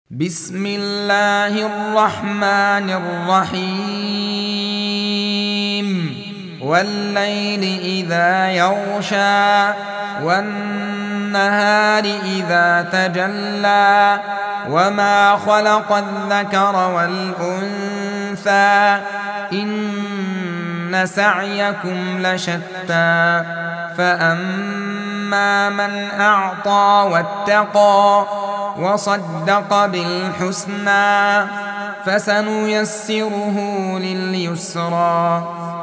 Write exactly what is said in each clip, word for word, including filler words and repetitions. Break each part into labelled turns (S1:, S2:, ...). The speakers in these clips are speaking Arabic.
S1: بسم الله الرحمن الرحيم والليل إذا يغشى والنهار إذا تجلى وما خلق الذكر والأنثى إن سعيكم لشتى فأما من أعطى واتقى وصدق بالحسنى فسنيسره لليسرى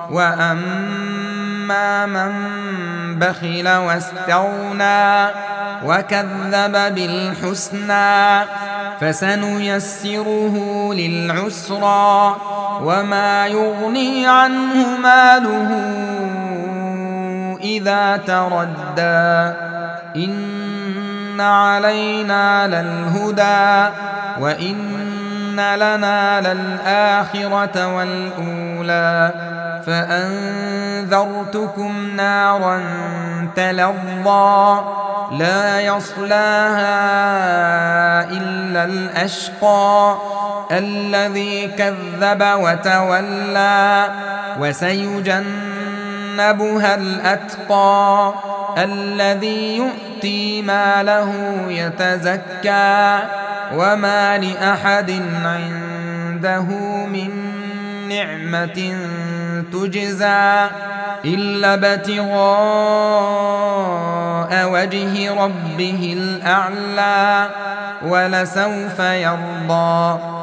S1: وأما من بخل واستغنى وكذب بالحسنى فسنيسره للعسرى وما يغني عنه ماله إذا تردى إن علينا للهدى وإن لنا للآخرة والأولى فأنذرتكم نارا تلظى لا يصلاها إلا الأشقى الذي كذب وتولى وسيجنبها الأتقى الذي يؤتي ماله يتزكى وما لأحد عنده من نعمة تجزى إلا ابتغاء وجه ربه الأعلى ولسوف يرضى.